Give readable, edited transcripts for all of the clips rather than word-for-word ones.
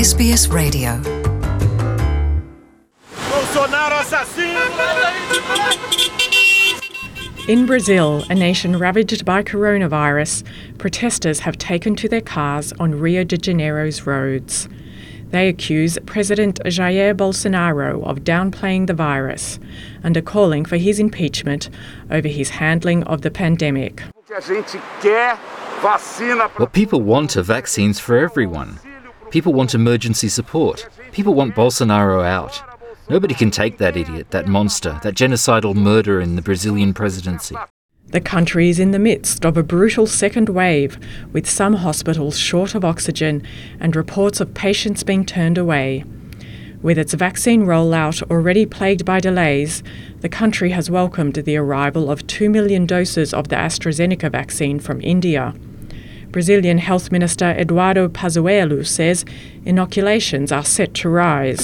SBS Radio. In Brazil, a nation ravaged by coronavirus, protesters have taken to their cars on Rio de Janeiro's roads. They accuse President Jair Bolsonaro of downplaying the virus and are calling for his impeachment over his handling of the pandemic. What people want are vaccines for everyone. People want emergency support. People want Bolsonaro out. Nobody can take that idiot, that monster, that genocidal murderer in the Brazilian presidency. The country is in the midst of a brutal second wave, with some hospitals short of oxygen and reports of patients being turned away. With its vaccine rollout already plagued by delays, the country has welcomed the arrival of 2 million doses of the AstraZeneca vaccine from India. Brazilian Health Minister Eduardo Pazuello says inoculations are set to rise.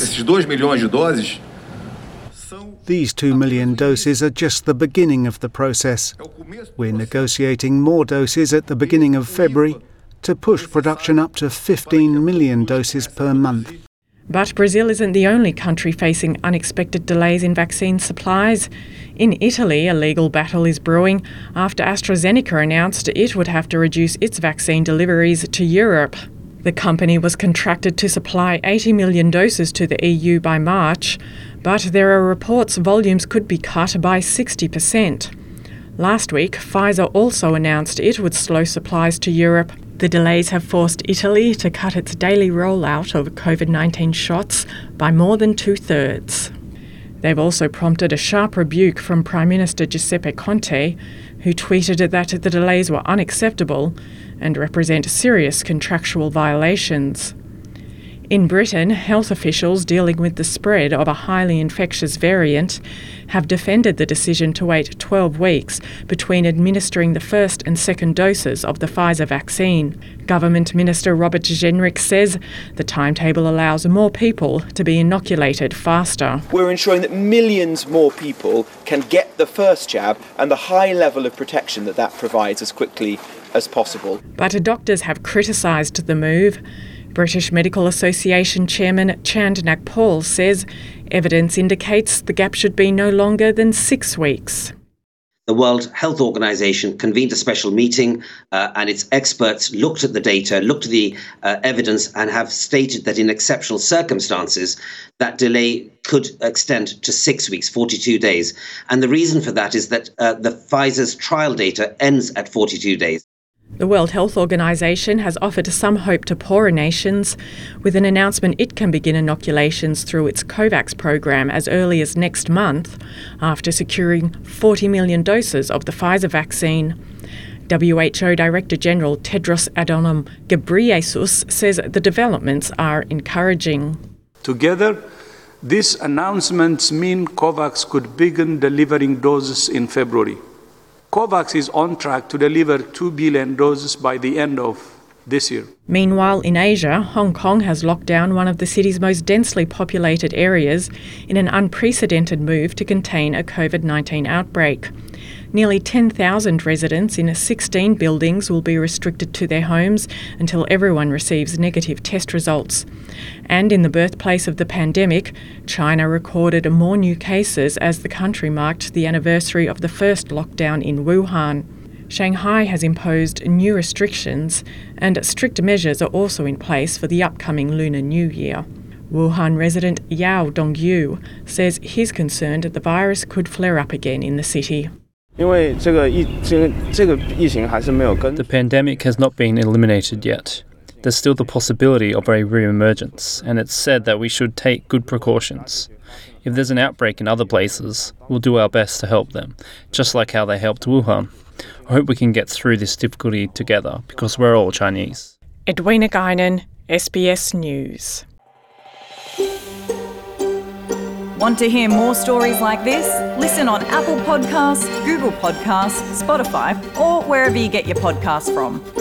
These 2 million doses are just the beginning of the process. We're negotiating more doses at the beginning of February to push production up to 15 million doses per month. But Brazil isn't the only country facing unexpected delays in vaccine supplies. In Italy, a legal battle is brewing after AstraZeneca announced it would have to reduce its vaccine deliveries to Europe. The company was contracted to supply 80 million doses to the EU by March, but there are reports volumes could be cut by 60%. Last week, Pfizer also announced it would slow supplies to Europe. The delays have forced Italy to cut its daily rollout of COVID-19 shots by more than 2/3. They've also prompted a sharp rebuke from Prime Minister Giuseppe Conte, who tweeted that the delays were unacceptable and represent serious contractual violations. In Britain, health officials dealing with the spread of a highly infectious variant have defended the decision to wait 12 weeks between administering the first and second doses of the Pfizer vaccine. Government Minister Robert Jenrick says the timetable allows more people to be inoculated faster. We're ensuring that millions more people can get the first jab and the high level of protection that provides as quickly as possible. But doctors have criticised the move. British Medical Association Chairman Chand Nagpal says evidence indicates the gap should be no longer than 6 weeks. The World Health Organization convened a special meeting and its experts looked at the data, looked at the evidence and have stated that in exceptional circumstances, that delay could extend to 6 weeks, 42 days. And the reason for that is that the Pfizer's trial data ends at 42 days. The World Health Organization has offered some hope to poorer nations, with an announcement it can begin inoculations through its COVAX program as early as next month, after securing 40 million doses of the Pfizer vaccine. WHO Director General Tedros Adhanom Ghebreyesus says the developments are encouraging. Together, these announcements mean COVAX could begin delivering doses in February. COVAX is on track to deliver 2 billion doses by the end of this year. Meanwhile, in Asia, Hong Kong has locked down one of the city's most densely populated areas in an unprecedented move to contain a COVID-19 outbreak. Nearly 10,000 residents in 16 buildings will be restricted to their homes until everyone receives negative test results. And in the birthplace of the pandemic, China recorded more new cases as the country marked the anniversary of the first lockdown in Wuhan. Shanghai has imposed new restrictions, and strict measures are also in place for the upcoming Lunar New Year. Wuhan resident Yao Dongyu says he's concerned that the virus could flare up again in the city. The pandemic has not been eliminated yet. There's still the possibility of a re-emergence, and it's said that we should take good precautions. If there's an outbreak in other places, we'll do our best to help them, just like how they helped Wuhan. I hope we can get through this difficulty together, because we're all Chinese. Edwina Guinan, SBS News. Want to hear more stories like this? Listen on Apple Podcasts, Google Podcasts, Spotify, or wherever you get your podcasts from.